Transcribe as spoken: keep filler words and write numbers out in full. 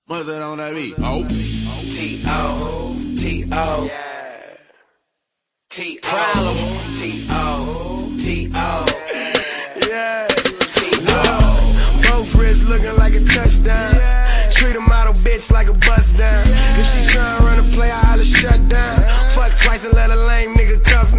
What's that on that beat? Oh. T O T O T problem T O T O Yeah. T O Both wrists looking like a touchdown. Treat a model bitch like a bust down. If she tryna run a play, I holla shut down. Fuck twice and let a lame nigga cover